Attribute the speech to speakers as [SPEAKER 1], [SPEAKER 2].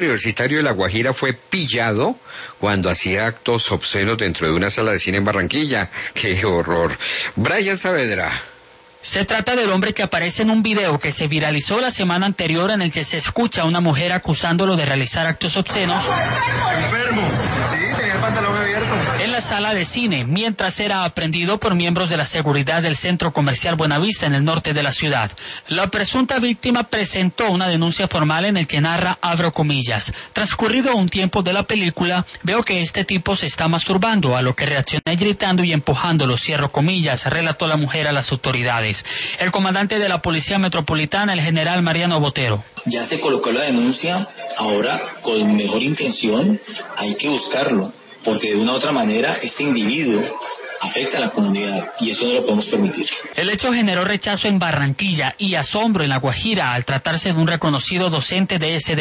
[SPEAKER 1] Universitario de La Guajira fue pillado cuando hacía actos obscenos dentro de una sala de cine en Barranquilla. ¡Qué horror! Brian Saavedra.
[SPEAKER 2] Se trata del hombre que aparece en un video que se viralizó la semana anterior en el que se escucha a una mujer acusándolo de realizar actos obscenos.
[SPEAKER 3] Enfermo. Sí, tenía el pantalón abierto.
[SPEAKER 2] En la sala de cine, mientras era aprehendido por miembros de la seguridad del Centro Comercial Buenavista en el norte de la ciudad. La presunta víctima presentó una denuncia formal en el que narra, abro comillas, transcurrido un tiempo de la película, veo que este tipo se está masturbando, a lo que reaccioné gritando y empujándolo, cierro comillas, relató la mujer a las autoridades. El comandante de la Policía Metropolitana, el general Mariano Botero.
[SPEAKER 4] Ya se colocó la denuncia, ahora con mejor intención hay que buscarlo, porque de una u otra manera este individuo afecta a la comunidad y eso no lo podemos permitir.
[SPEAKER 2] El hecho generó rechazo en Barranquilla y asombro en La Guajira al tratarse de un reconocido docente de ese